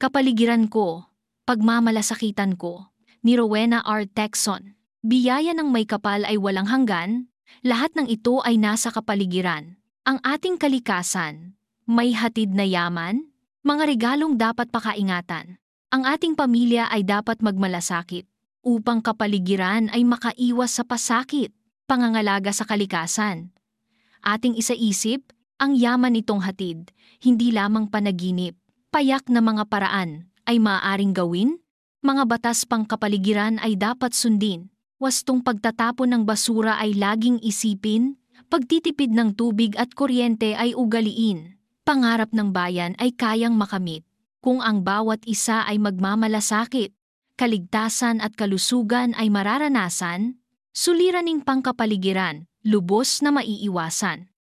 Kapaligiran ko, pagmamalasakitan ko, ni Rowena R. Texon. Biyaya ng may kapal ay walang hanggan, lahat ng ito ay nasa kapaligiran. Ang ating kalikasan, may hatid na yaman, mga regalong dapat pakaingatan. Ang ating pamilya ay dapat magmalasakit, upang kapaligiran ay makaiwas sa pasakit, pangangalaga sa kalikasan. Ating isaisip, ang yaman itong hatid, hindi lamang panaginip, payak na mga paraan ay maaaring gawin, mga batas pang kapaligiran ay dapat sundin, wastong pagtatapon ng basura ay laging isipin, pagtitipid ng tubig at kuryente ay ugaliin, pangarap ng bayan ay kayang makamit, kung ang bawat isa ay magmamalasakit, kaligtasan at kalusugan ay mararanasan, suliraning pangkapaligiran, lubos na maiiwasan.